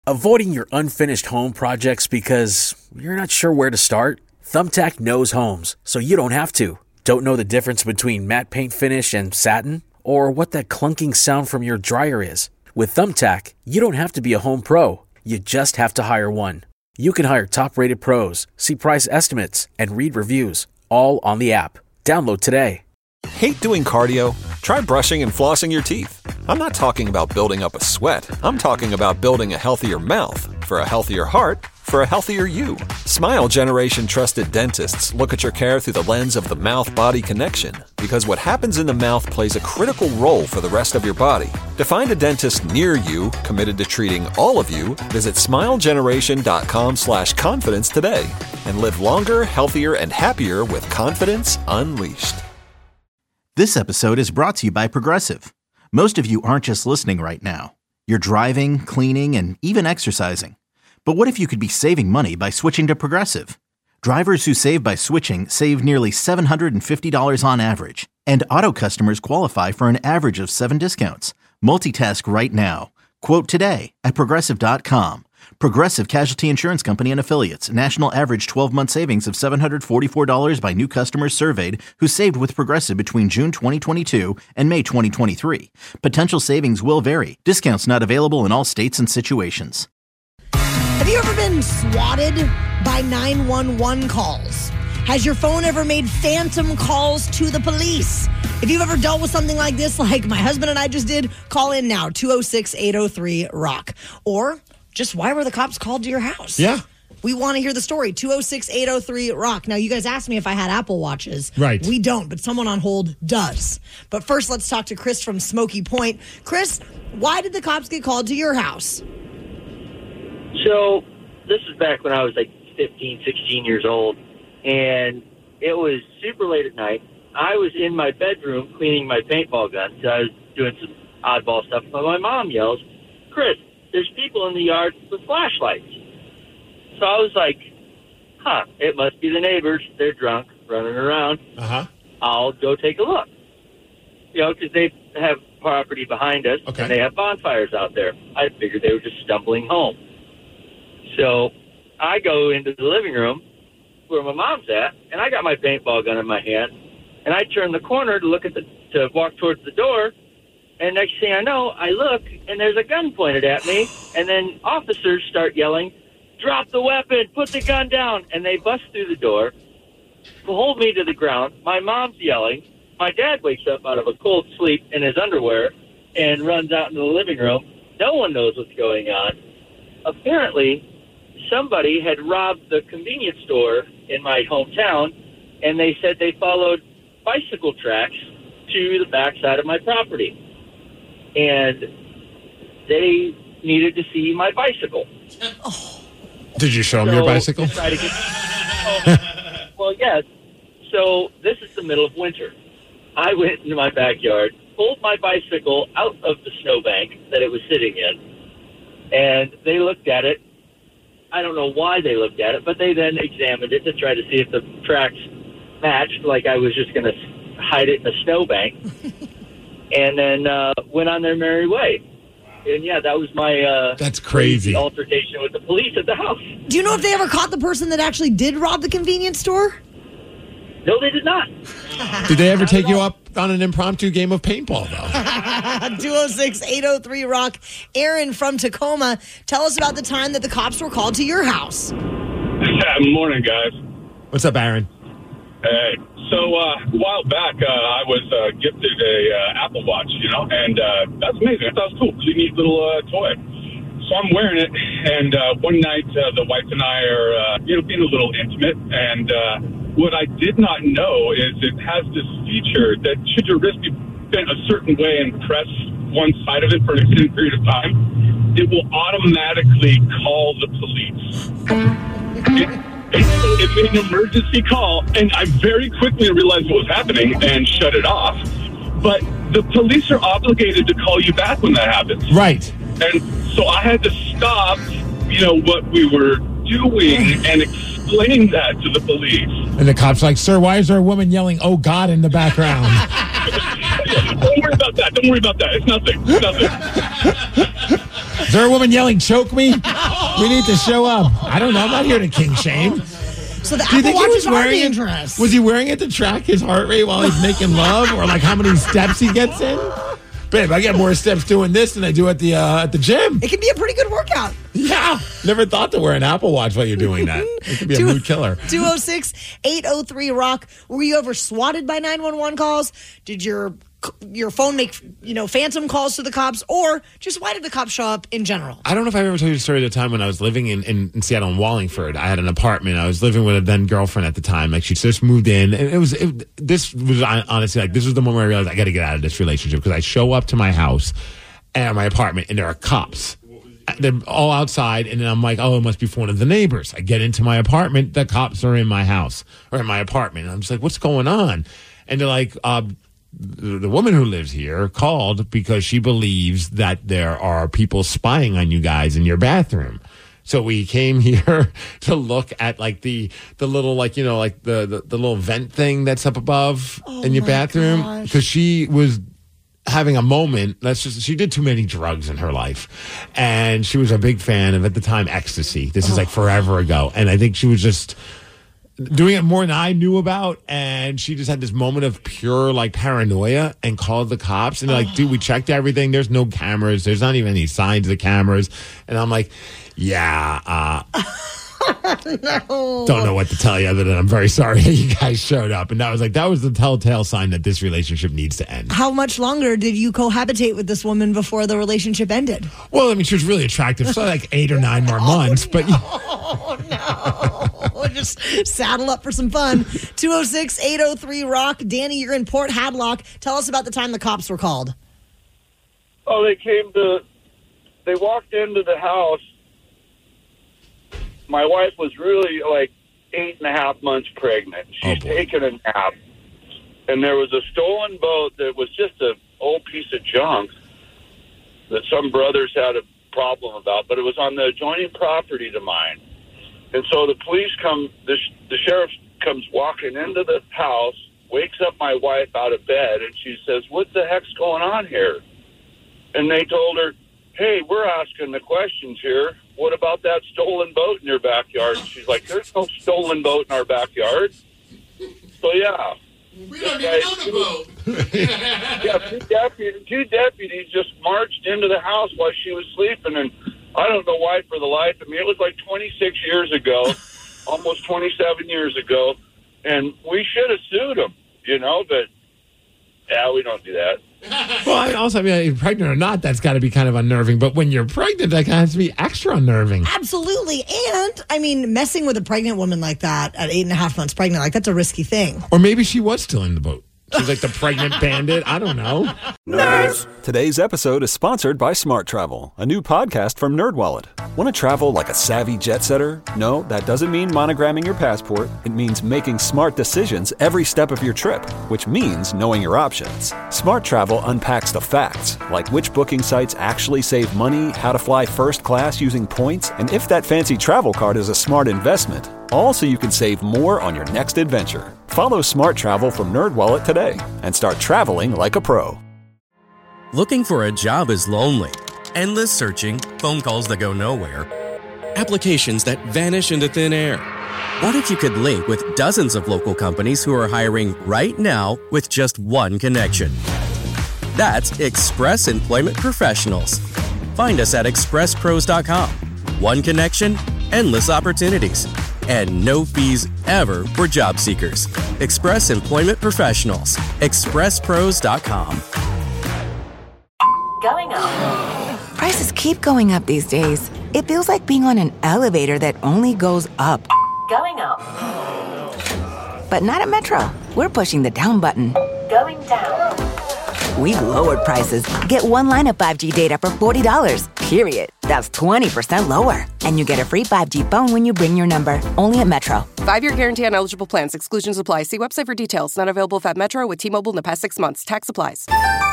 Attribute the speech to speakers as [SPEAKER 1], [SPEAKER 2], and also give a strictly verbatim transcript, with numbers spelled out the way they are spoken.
[SPEAKER 1] Avoiding your unfinished home projects because you're not sure where to start? Thumbtack knows homes, so you don't have to. Don't know the difference between matte paint finish and satin? Or what that clunking sound from your dryer is? With Thumbtack, you don't have to be a home pro. You just have to hire one. You can hire top-rated pros, see price estimates, and read reviews, all on the app. Download today.
[SPEAKER 2] Hate doing cardio? Try brushing and flossing your teeth. I'm not talking about building up a sweat. I'm talking about building a healthier mouth. For a healthier heart, for a healthier you. Smile Generation trusted dentists look at your care through the lens of the mouth-body connection, because what happens in the mouth plays a critical role for the rest of your body. To find a dentist near you committed to treating all of you, visit smilegeneration.com slash confidence today and live longer, healthier, and happier with confidence unleashed.
[SPEAKER 3] This episode is brought to you by Progressive. Most of you aren't just listening right now. You're driving, cleaning, and even exercising. But what if you could be saving money by switching to Progressive? Drivers who save by switching save nearly seven hundred fifty dollars on average. And auto customers qualify for an average of seven discounts. Multitask right now. Quote today at Progressive dot com. Progressive Casualty Insurance Company and Affiliates. National average twelve-month savings of seven hundred forty-four dollars by new customers surveyed who saved with Progressive between June twenty twenty-two and May twenty twenty-three. Potential savings will vary. Discounts not available in all states and situations.
[SPEAKER 4] Have you ever been swatted by nine one one calls? Has your phone ever made phantom calls to the police? If you've ever dealt with something like this, like my husband and I just did, call in now, two oh six, eight oh three, ROCK. Or just why were the cops called to your house?
[SPEAKER 5] Yeah.
[SPEAKER 4] We want to hear the story. two oh six, eight oh three, ROCK. Now, you guys asked me if I had Apple Watches.
[SPEAKER 5] Right.
[SPEAKER 4] We don't, but someone on hold does. But first, let's talk to Chris from Smoky Point. Chris, why did the cops get called to your house?
[SPEAKER 6] So, this is back when I was like fifteen, sixteen years old, and it was super late at night. I was in my bedroom cleaning my paintball gun, so I was doing some oddball stuff, but my mom yells, "Chris, there's people in the yard with flashlights." So I was like, huh, it must be the neighbors. They're drunk, running around.
[SPEAKER 5] Uh-huh.
[SPEAKER 6] I'll go take a look. You know, because they have property behind us,
[SPEAKER 5] okay.
[SPEAKER 6] and they have bonfires out there. I figured they were just stumbling home. So I go into the living room where my mom's at, and I got my paintball gun in my hand, and I turn the corner to look at the to walk towards the door, and next thing I know, I look, and there's a gun pointed at me, and then officers start yelling, "Drop the weapon, put the gun down," and they bust through the door, hold me to the ground. My mom's yelling. My dad wakes up out of a cold sleep in his underwear and runs out into the living room. No one knows what's going on. Apparently, somebody had robbed the convenience store in my hometown, and they said they followed bicycle tracks to the backside of my property. And they needed to see my bicycle.
[SPEAKER 4] Oh.
[SPEAKER 5] Did you show them
[SPEAKER 6] so
[SPEAKER 5] your bicycle?
[SPEAKER 6] Try to get, oh, well, yes. So this is the middle of winter. I went into my backyard, pulled my bicycle out of the snowbank that it was sitting in, and they looked at it. I don't know why they looked at it, but they then examined it to try to see if the tracks matched, like I was just going to hide it in a snowbank, and then uh, went on their merry way. And, yeah, that was my uh,
[SPEAKER 5] That's crazy.
[SPEAKER 6] altercation with the police at the house.
[SPEAKER 4] Do you know if they ever caught the person that actually did rob the convenience store?
[SPEAKER 6] No, they did not.
[SPEAKER 5] Did they ever take you up on an impromptu game of paintball, though?
[SPEAKER 4] two oh six, eight oh three, ROCK. Aaron from Tacoma, tell us about the time that the cops were called to your house.
[SPEAKER 7] Morning, guys.
[SPEAKER 5] What's up, Aaron?
[SPEAKER 7] Hey. So uh, a while back, uh, I was uh, gifted a uh, Apple Watch, you know, and uh, that's amazing. I thought it was cool. Really neat little uh, toy. So I'm wearing it, and uh, one night uh, the wife and I are, uh, you know, being a little intimate, and uh, what I did not know is it has this feature that should your wrist be bent a certain way and press one side of it for an extended period of time, it will automatically call the police. It, it, it made an emergency call, and I very quickly realized what was happening and shut it off. But the police are obligated to call you back when that happens.
[SPEAKER 5] Right.
[SPEAKER 7] And so I had to stop, you know, what we were doing and explain that to the police.
[SPEAKER 5] And the cop's like, "Sir, why is there a woman yelling, 'Oh, God,' in the background?"
[SPEAKER 7] Don't worry about that. Don't worry about that. It's nothing. It's nothing.
[SPEAKER 5] Is there a woman yelling, choke me? We need to show up. I don't know. I'm not here to king shame.
[SPEAKER 4] So the
[SPEAKER 5] Do you
[SPEAKER 4] Apple
[SPEAKER 5] think he was
[SPEAKER 4] Watches are
[SPEAKER 5] wearing
[SPEAKER 4] dangerous.
[SPEAKER 5] it? Was he wearing it to track his heart rate while he's making love, or like how many steps he gets in? Babe, I get more steps doing this than I do at the uh, at the gym.
[SPEAKER 4] It can be a pretty good workout.
[SPEAKER 5] Yeah, never thought to wear an Apple Watch while you're doing that. It could be a
[SPEAKER 4] Two-
[SPEAKER 5] mood killer.
[SPEAKER 4] two oh six, eight oh three, rock. Were you ever swatted by nine one one calls? Did your your phone make, you know, phantom calls to the cops? Or just why did the cops show up in general?
[SPEAKER 5] I don't know if I've ever told you the story of the time when I was living in, in, in Seattle in Wallingford. I had an apartment. I was living with a then girlfriend at the time. Like, she just moved in. And it was, it, this was honestly, like, this was the moment where I realized I got to get out of this relationship, because I show up to my house and my apartment and there are cops. They're all outside, and then I'm like, oh, it must be for one of the neighbors. I get into my apartment, the cops are in my house or in my apartment. And I'm just like, what's going on? And they're like, uh, the, the woman who lives here called because she believes that there are people spying on you guys in your bathroom. So we came here to look at like the the little, like, you know, like the the, the little vent thing that's up above
[SPEAKER 4] Oh
[SPEAKER 5] in your
[SPEAKER 4] my
[SPEAKER 5] bathroom,
[SPEAKER 4] gosh.
[SPEAKER 5] because she was having a moment. That's just, she did too many drugs in her life, and she was a big fan of, at the time, ecstasy. This is like forever ago, and I think she was just doing it more than I knew about, and she just had this moment of pure like paranoia and called the cops, and they're like, dude, we checked everything, there's no cameras, there's not even any signs of the cameras. And I'm like, yeah, uh
[SPEAKER 4] No.
[SPEAKER 5] don't know what to tell you other than I'm very sorry that you guys showed up. And that was like, that was the telltale sign that this relationship needs to end.
[SPEAKER 4] How much longer did you cohabitate with this woman before the relationship ended?
[SPEAKER 5] Well, I mean, she was really attractive, so like eight or nine more months, but
[SPEAKER 4] Oh, no. Just saddle up for some fun. two oh six, eight oh three, rock. Danny, you're in Port Hadlock. Tell us about the time the cops were called.
[SPEAKER 6] Oh, they came to, they walked into the house. My wife was really like eight and a half months pregnant. She's
[SPEAKER 5] Oh, boy.
[SPEAKER 6] taken a nap. And there was a stolen boat that was just an old piece of junk that some brothers had a problem about, but it was on the adjoining property to mine. And so the police come, the, the sheriff comes walking into the house, wakes up my wife out of bed, and she says, what the heck's going on here? And they told her, hey, we're asking the questions here. What about that stolen boat in your backyard? And she's like, there's no stolen boat in our backyard. So, yeah.
[SPEAKER 5] we
[SPEAKER 6] don't even own a boat. Yeah, two deputies, two deputies just marched into the house while she was sleeping, and I don't know why for the life of me. It was like twenty-six years ago, almost twenty-seven years ago, and we should have sued them, you know, but, yeah, we don't do that.
[SPEAKER 5] Well, I also, I mean, if you're pregnant or not, that's got to be kind of unnerving. But when you're pregnant, that has to be extra unnerving.
[SPEAKER 4] Absolutely. And, I mean, messing with a pregnant woman like that at eight and a half months pregnant, like, that's a risky thing.
[SPEAKER 5] Or maybe she was still in the boat. She's like the pregnant bandit. I don't know.
[SPEAKER 2] Today's episode is sponsored by Smart Travel, a new podcast from NerdWallet. Want to travel like a savvy jet setter? No, that doesn't mean monogramming your passport. It means making smart decisions every step of your trip, which means knowing your options. Smart Travel unpacks the facts, like which booking sites actually save money, how to fly first class using points, and if that fancy travel card is a smart investment. All so you can save more on your next adventure. Follow Smart Travel from NerdWallet today and start traveling like a pro.
[SPEAKER 8] Looking for a job is lonely. Endless searching, phone calls that go nowhere, applications that vanish into thin air. What if you could link with dozens of local companies who are hiring right now with just one connection? That's Express Employment Professionals. Find us at express pros dot com. One connection, endless opportunities, and no fees ever for job seekers. Express Employment Professionals. express pros dot com.
[SPEAKER 9] Going up. Prices keep going up these days. It feels like being on an elevator that only goes up. Going up. But not at Metro. We're pushing the down button. Going down. We've lowered prices. Get one line of five G data for forty dollars, period. That's twenty percent lower. And you get a free five G phone when you bring your number. Only at Metro.
[SPEAKER 10] Five-year guarantee on eligible plans. Exclusions apply. See website for details. Not available if at Metro with T-Mobile in the past six months. Tax applies.